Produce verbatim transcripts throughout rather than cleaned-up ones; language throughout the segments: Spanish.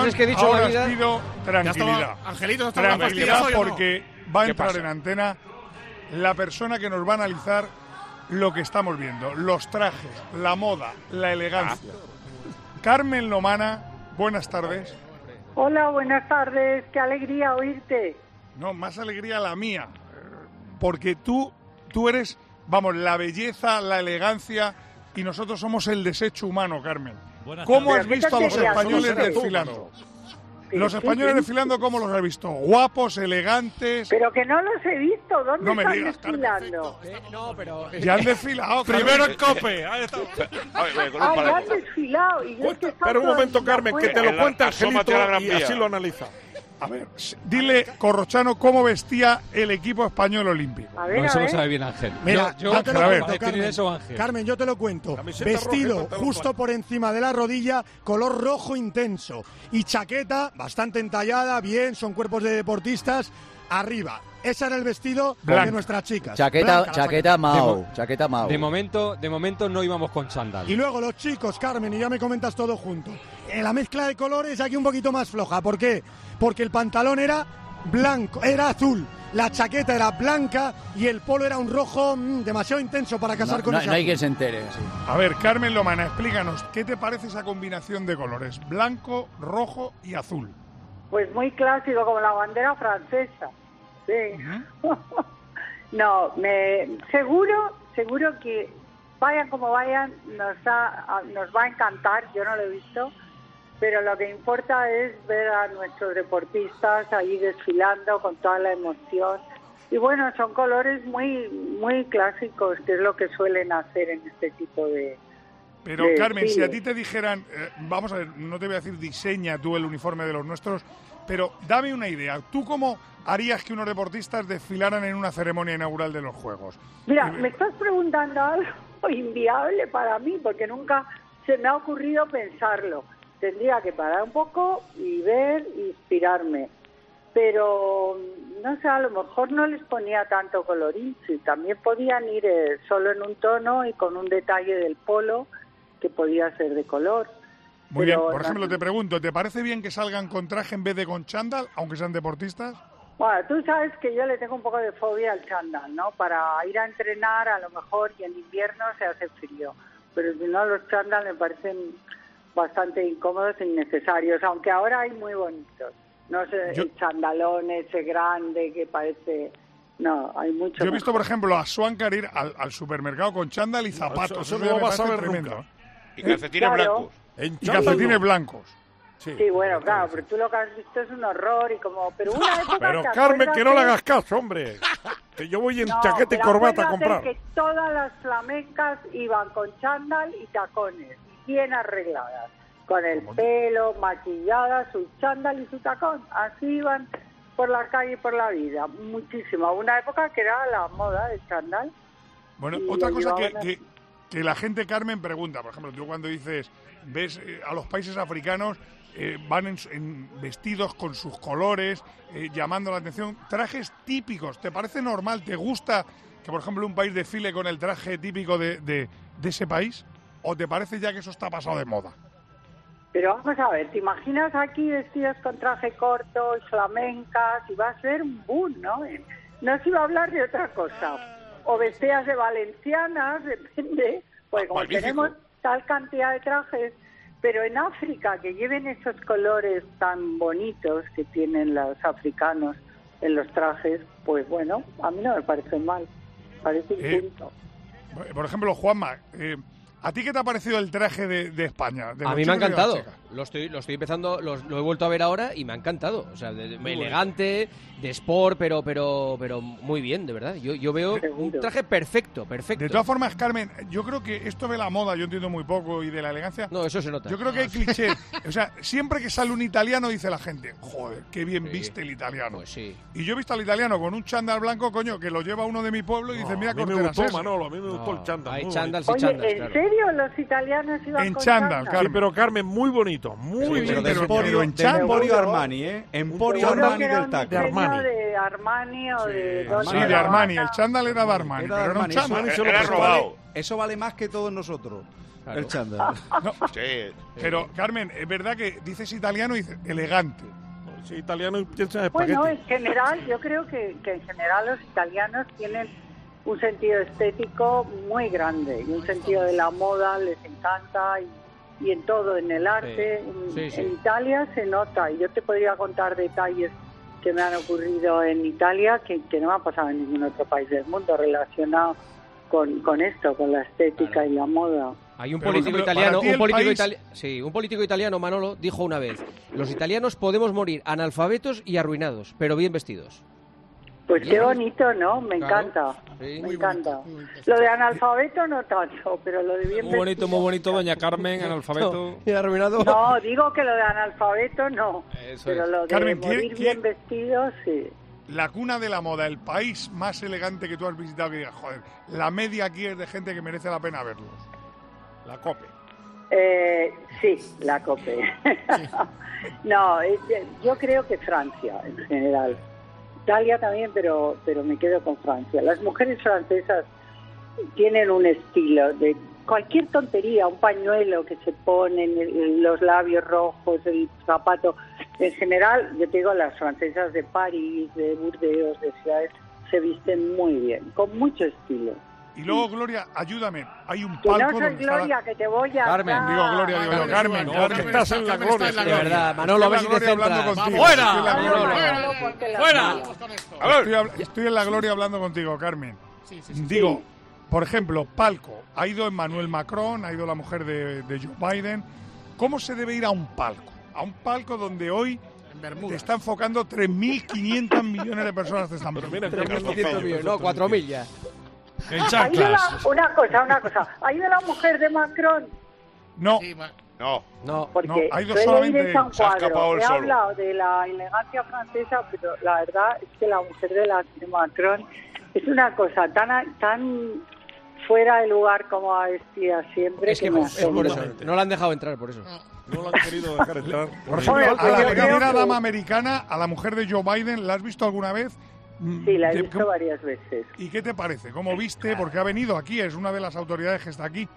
frases que he dicho en la vida. Pido tranquilidad. Angelito, tranquilidad porque va a entrar en antena la persona que nos va a analizar lo que estamos viendo, los trajes, la moda, la elegancia. Ah. Carmen Lomana, buenas tardes. Hola, buenas tardes, qué alegría oírte. No, más alegría la mía, porque tú, tú eres, vamos, la belleza, la elegancia y nosotros somos el desecho humano, Carmen. Buenas ¿Cómo tardes. Has visto a los españoles desfilando? Los españoles sí, sí. desfilando, ¿cómo los has visto? Guapos, elegantes. Pero que no los he visto. ¿Dónde no están me digas, desfilando? Eh, no, pero... Ya han desfilado. Primero en COPE. Ahí está. Ah, ya han desfilado. Y yo que Pero un momento, Carmen, que te lo cuente Angelito y así lo analiza. A ver, dile, Corrochano, cómo vestía el equipo español olímpico. A ver, no, eso lo sabe bien Ángel. Mira, yo, yo te lo ver. cuento, Carmen. Eso, Carmen, yo te lo cuento. Vestido justo por encima de la rodilla, color rojo intenso. Y chaqueta bastante entallada, bien, son cuerpos de deportistas. Arriba. Ese era el vestido Blanca. de nuestras chicas. Chaqueta, Blanca, chaqueta Mao, de, chaqueta Mao. De momento, de momento no íbamos con chándal. Y luego los chicos, Carmen, y ya me comentas todo junto. En la mezcla de colores aquí un poquito más floja. ¿Por qué? Porque el pantalón era blanco, era azul. La chaqueta era blanca y el polo era un rojo mmm, demasiado intenso para casar no, con no, esa. No hay quien se entere. Sí. A ver, Carmen Lomana, explícanos, ¿qué te parece esa combinación de colores? Blanco, rojo y azul. Pues muy clásico, como la bandera francesa. Sí. Uh-huh. No, me seguro, seguro que vayan como vayan, nos, ha, nos va a encantar, yo no lo he visto, pero lo que importa es ver a nuestros deportistas ahí desfilando con toda la emoción. Y bueno, son colores muy muy clásicos, que es lo que suelen hacer en este tipo de... Pero de Carmen, desfiles. si a ti te dijeran, eh, vamos a ver, no te voy a decir diseña tú el uniforme de los nuestros, pero dame una idea, ¿tú cómo harías que unos deportistas desfilaran en una ceremonia inaugural de los Juegos? Mira, eh, me estás preguntando algo inviable para mí, porque nunca se me ha ocurrido pensarlo. Tendría que parar un poco y ver, inspirarme. Pero, no sé, a lo mejor no les ponía tanto colorín, sí, también podían ir eh, solo en un tono y con un detalle del polo que podía ser de color. Muy Pero, bien, por no, ejemplo, te pregunto, ¿te parece bien que salgan con traje en vez de con chándal, aunque sean deportistas? Bueno, tú sabes que yo le tengo un poco de fobia al chándal, ¿no? Para ir a entrenar a lo mejor y en invierno se hace frío, pero si no los chándal me parecen bastante incómodos e innecesarios, aunque ahora hay muy bonitos. No sé, yo, el chandalón ese grande que parece... No, hay mucho. Yo he visto, por ejemplo, a Swankar ir al, al supermercado con chándal y zapatos. Eso, eso no lo vas a ver tremendo. nunca. Y calcetines claro. blancos. En y calcetines no. blancos. Sí, sí, bueno, claro, pero tú lo que has visto es un horror y como... Pero una época Pero que Carmen, que no le hagas caso, hombre. Que yo voy en no, chaqueta y corbata a comprar. que todas las flamencas iban con chándal y tacones, bien arregladas. Con el pelo, maquilladas, su chándal y su tacón. Así iban por la calle y por la vida. Muchísimo. Una época que era la moda del chándal. Bueno, otra cosa que, que, que la gente, Carmen, pregunta. Por ejemplo, tú cuando dices, ves eh, a los países africanos, eh, van en, en vestidos con sus colores, eh, llamando la atención. Trajes típicos. ¿Te parece normal? ¿Te gusta que, por ejemplo, un país desfile con el traje típico de, de, de ese país? ¿O te parece ya que eso está pasado de moda? Pero vamos a ver, ¿te imaginas aquí vestidos con traje corto, flamencas? Y va a ser un boom, ¿no? No se iba a hablar de otra cosa. O vestidas de valencianas, depende, porque como tenemos tal cantidad de trajes, pero en África, que lleven esos colores tan bonitos que tienen los africanos en los trajes, pues bueno, a mí no me parece mal, parece un eh, punto. Por ejemplo, Juanma, eh, ¿a ti qué te ha parecido el traje de, de España? De a mí me ha encantado. Lo estoy, lo estoy empezando, lo, lo he vuelto a ver ahora y me ha encantado. O sea, de, de, elegante, de sport, pero, pero, pero muy bien, de verdad. Yo, yo veo un traje perfecto, perfecto. De todas formas, Carmen, yo creo que esto de la moda, yo entiendo muy poco, y de la elegancia... No, eso se nota. Yo creo que hay clichés. O sea, siempre que sale un italiano dice la gente, joder, qué bien sí. viste el italiano. Pues sí. Y yo he visto al italiano con un chándal blanco, coño, que lo lleva uno de mi pueblo y no, dice, mira, a mí me gustó, Manolo, a mí me gustó no, el chándal. Hay chándals y Oye, chándals, ¿en claro. serio los italianos iban en con chándal? chándal? Sí, pero Carmen, muy bonito, muy sí, bien. Pero, Emporio, pero en de Emporio Armani, ¿eh? Emporio Armani del taco. De Armani. de Armani o de... Sí, Armani. sí, de Armani. El chándal era de Armani, era pero Armani. era un chándal. Eso, era eso, robado. Vale, eso vale más que todos nosotros. Claro. El chándal. No, Sí. pero, Carmen, es verdad que dices italiano y dices elegante. Si italiano piensa en espagueti. Bueno, en general, yo creo que, que en general los italianos tienen un sentido estético muy grande y un sentido de la moda les encanta y, y en todo, en el arte. Sí, En, sí, sí. en Italia se nota y yo te podría contar detalles que me han ocurrido en Italia que, que no me han pasado en ningún otro país del mundo relacionado con, con esto, con la estética Claro. y la moda. Hay un Pero, político por ejemplo, italiano, para ti un el político país- itali- sí, un político italiano, Manolo, dijo una vez: los italianos podemos morir analfabetos y arruinados, pero bien vestidos. Pues Bien. qué bonito, ¿no? Me Claro. encanta, Sí. me Muy encanta. Lo de analfabeto no tanto, pero lo de bien Muy bonito, vestido muy me bonito, encanta. doña Carmen, analfabeto. Y arruinado. No, digo que lo de analfabeto no, Eso pero es. lo de Carmen, ¿quién- morir quién- bien vestido sí. La cuna de la moda, el país más elegante que tú has visitado, que digas, joder, la media aquí es de gente que merece la pena verlos. La cope. Eh, sí, la COPE. No, eh, yo creo que Francia en general. Italia también, pero pero me quedo con Francia. Las mujeres francesas tienen un estilo de cualquier tontería, un pañuelo que se ponen, el- los labios rojos, el zapato. En general, yo te digo, las francesas de París, de Burdeos, de ciudades, se visten muy bien, con mucho estilo. Y luego, Gloria, ayúdame, hay un Que no palco soy donde está la- Gloria, que te voy a... Carmen, dar. Digo, Gloria, digo yo, Carmen, No, Carmen. que estás en la Carmen gloria. está en De la verdad, Manolo, a ver si te Gloria hablando centras. contigo. ¡Fuera! Estoy en la Manolo, gloria. Manolo, ponte la ¡Fuera! mano. Con esto. A ver. Estoy, habl- estoy en la gloria hablando contigo, Carmen. Sí, sí, sí. Digo, por ejemplo, palco. Ha ido Emmanuel Macron, ha ido la mujer de, de Joe Biden. ¿Cómo se debe ir a un palco? A un palco donde hoy En te Bermudas. está enfocando tres mil quinientos millones de personas. Te están Pero viendo. mira, tres mil quinientos millones, no, cuatro mil ya. En Ha ido la- chanclas. una cosa, una cosa. Ha ido la mujer de Macron, No, Sí, ma- No. No, porque No, ha ido suele solamente ir en San se ha Cuadro. escapado él He solo. hablado de la elegancia francesa, pero la verdad es que la mujer de, la, de Macron es una cosa tan tan fuera de lugar como va vestida siempre. es que me es por eso. asombra. No la han dejado entrar, por eso. No lo han querido dejar entrar. por ejemplo, Hombre, a la yo creo primera que- dama americana, a la mujer de Joe Biden, ¿la has visto alguna vez? Mm, Sí, la he de- visto ¿cómo- varias veces. ¿Y qué te parece? ¿Cómo viste? Porque ha venido aquí, es una de las autoridades que está aquí.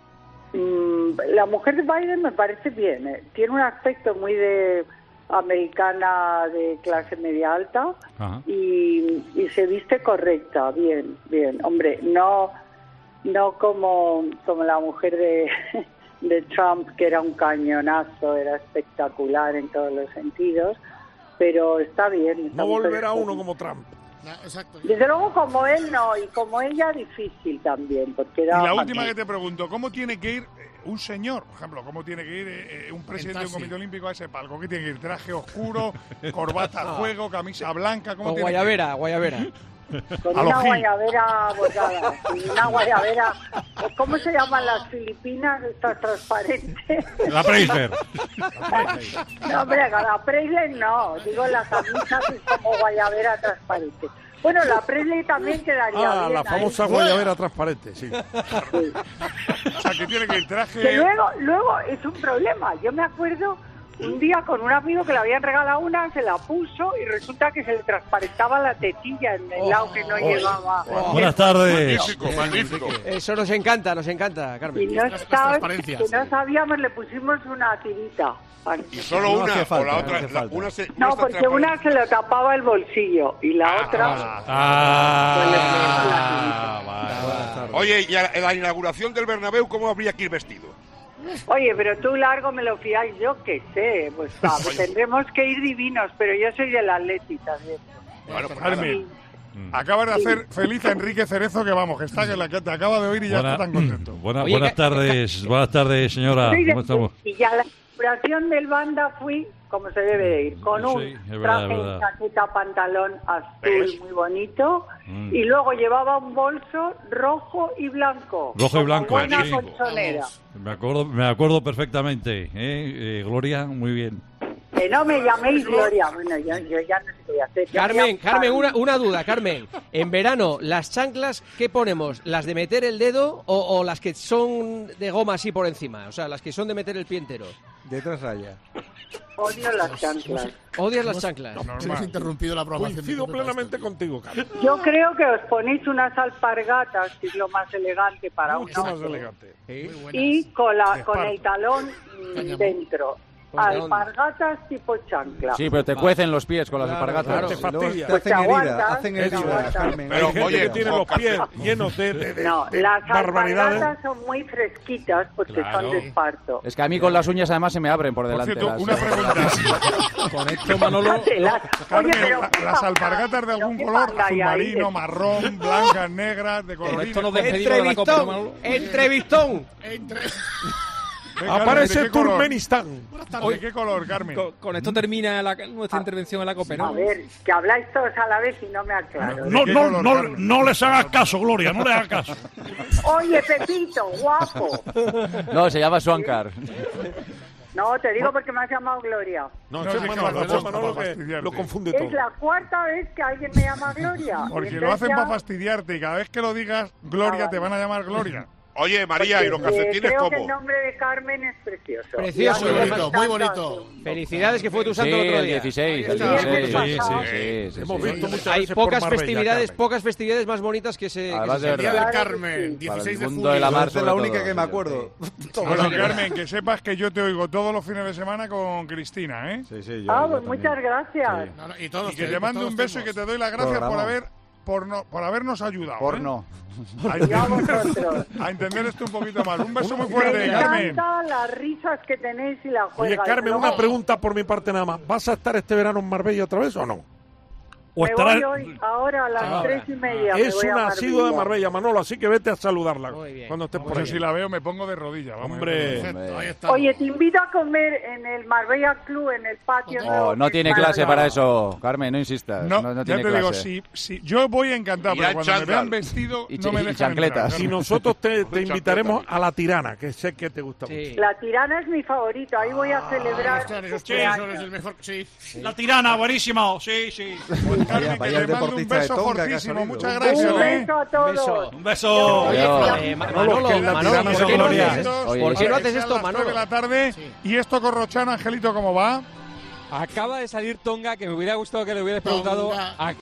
Mm, la mujer de Biden me parece bien. eh. Tiene un aspecto muy de americana de clase media alta y, y se viste correcta, bien, bien. Hombre, no no como como la mujer de, de Trump, que era un cañonazo, era espectacular en todos los sentidos, pero está bien. Esta No mujer volverá está uno bien. como Trump. na- exacto. Desde luego como él no, y como ella difícil también, porque Y era la última que te pregunto, ¿cómo tiene que ir eh, un señor, por ejemplo, cómo tiene que ir eh, eh, un presidente de un taxi. comité olímpico a ese palco? ¿Qué tiene que ir? ¿Traje oscuro, corbata a juego, camisa blanca? ¿Cómo Con tiene que ir? guayabera, guayabera. con A lo una Gil. guayabera bordada, y una guayabera, ¿cómo se llaman las Filipinas? Estas transparentes. La Preisler. No, hombre, la Presley no, digo la camisa que es como guayabera transparente. Bueno, la Presley también quedaría Ah, bien. la ahí. famosa guayabera transparente, sí. O sea, que tiene que ir traje... Que luego, luego es un problema. Yo me acuerdo un día con un amigo que le habían regalado una, se la puso y resulta que se le transparentaba la tetilla en el lado que no llevaba. Buenas tardes. Magnífico, magnífico. Eso nos encanta, nos encanta, Y Carmen. no, Las estaba- transparencias. que no sabíamos, le pusimos una tirita. Y solo No una hace falta, o la no otra. hace la- falta. una se, No, está porque una transparente. se lo tapaba el bolsillo y la otra... Ah, vale. Oye, y a la inauguración del Bernabéu, ¿cómo habría que ir vestido? Oye, pero tú largo me lo fiáis, yo qué sé, pues ah, pues tendremos que ir divinos, pero yo soy del Atleti también. Bueno, pues nada. Carmen, acabas de hacer feliz a Enrique Cerezo, que vamos, que está que la que te acaba de oír y ya Buena- está tan contento. buena- Oye, buenas que- tardes, buenas tardes, señora. Soy de- ¿Cómo estamos? Y ya la inauguración del Banda fui como se debe de ir, con Sí, un es verdad, traje, es verdad. chaqueta, pantalón azul ¿Ves? muy bonito Mm. y luego llevaba un bolso rojo y blanco. Rojo y como blanco, buena sí. colchonera. Me acuerdo, me acuerdo perfectamente, ¿eh? Eh, Gloria, muy bien. Que no me llaméis Gloria. Bueno, yo, yo ya no sé qué voy a hacer. Yo me Carmen, llamo Carmen, Carmen. una, una duda, Carmen. En verano, ¿las chanclas qué ponemos? ¿Las de meter el dedo o, o las que son de goma así por encima? O sea, las que son de meter el pie entero. De tres rayas. Odio las chanclas. ¿Odias las chanclas? No, no, hemos interrumpido la programación. Coincido plenamente contigo, Carmen. Yo creo que os ponéis unas alpargatas, que es lo más elegante para Mucho un más elegante. ¿Sí? y con, la, con el talón mm, dentro. Alpargatas tipo chancla. Sí, pero te cuecen los pies con las Claro, alpargatas. claro. Te fastidia. Te hacen Pues herida, aguantas, hacen te herida, aguantas. Carmen. Pero, Hay gente oye, que tiene los pies llenos de, de, de, No, de las barbaridades. alpargatas son muy fresquitas porque son de esparto. Es que a mí con las uñas además se me abren por Por delante. cierto, las- una pregunta. Con esto, Manolo, Déjatelas. Carmen, Oye, pero la- ¿qué las pasa? alpargatas de ¿Pero algún qué color, pasa azul ahí? marino, marrón, blancas, negras, de con colorines. esto nos despedimos de la Copa, Manolo. ¡Entrevistón! Entre... Ven, Carmen, Aparece ¿de qué color? Turkmenistán. ¿De qué color, Carmen? Con, con esto termina la- nuestra intervención en la COPE, ¿no? A ver, que habláis todos a la vez y no me aclaro. ¿De No, qué no, color, no, Carmen? no les hagas caso, Gloria, no les hagas caso. Oye, Pepito, guapo. No, se llama Swankar. No, te digo porque me has llamado Gloria. No, No, ese sí, es que Manolo, lo ese es haces Manolo para que fastidiarte. lo confunde Es todo. la cuarta vez que alguien me llama Gloria. Porque Y lo entonces hacen ya- para fastidiarte y cada vez que lo digas, Gloria, Ah, te van a llamar Gloria. Oye, María, ¿y los porque, eh, calcetines creo que el cómo? nombre de Carmen es precioso. Precioso. Y a mí Muy me bonito, muy encanta. bonito. Felicidades, que fue tu Sí, santo el otro el día. dieciséis, el Sí, dieciséis. sí, Sí, sí. sí, sí, Hemos sí. visto muchas Hay veces por pocas Marbella, festividades, Carmen. pocas festividades más bonitas que se... que Además se de El día verdad. del Claro que Carmen, sí. Para dieciséis el de mundo julio. de la mar, Es la sobre única todo, que me sí. acuerdo. Bueno, Carmen, que sepas que yo te oigo todos los fines de semana con Cristina, ¿eh? Sí, sí, yo, Ah, yo pues también. muchas gracias. No, no, y todos Y que te tenemos, mando todos un beso y que tenemos. te doy las gracias por Programa. haber por, no, por habernos ayudado. Por ¿eh? no. A Y a entender, vosotros. a entender esto un poquito más. Un beso muy Me fuerte, Carmen. encantan las risas que tenéis y la Oye, juega. Carmen, una pregunta por mi parte nada más. ¿Vas a estar este verano en Marbella otra vez o no? ¿O Me estará voy hoy, ahora a las Ahora. tres y media. me Es voy a una asidua de Marbella. Marbella, Manolo, así que vete a saludarla Muy bien. cuando estés por Yo ahí. si la veo me pongo de rodillas. vamos. Hombre. Perfecto, ahí está. Oye, te invito a comer en el Marbella Club, en el patio. Oh, nuevo no que tiene está clase al para lado. eso, Carmen, no insistas. No, No, no ya tiene te digo, clase. si, si yo voy encantado, Y pero la cuando me chándal. vean vestido Y no ch- me y dejan chancletas. entrar, Y Carmen. nosotros te, te Mucha invitaremos plata. a la tirana, que sé que te gusta mucho. Sí. La tirana es mi favorito, ahí voy a celebrar. Ostras, esos este tres año. son el mejor. Sí. La tirana, buenísimo, sí, sí. Carmen, Vaya, que vaya te el mando un deportista de beso Tonga que ha fortísimo. salido. Muchas Un gracias, ¿eh? beso a todos. Beso. Un beso. Oye, Eh, Ma- Manolo, que en la Manolo, tirana ¿por se qué no gloria. haces esto? Oye, ¿Por qué no Que haces sean esto, las tres de Manolo? la tarde. Y esto Corrochano, Angelito, ¿cómo va? Acaba de salir Tonga, que me hubiera gustado que le hubieras preguntado Tonga. a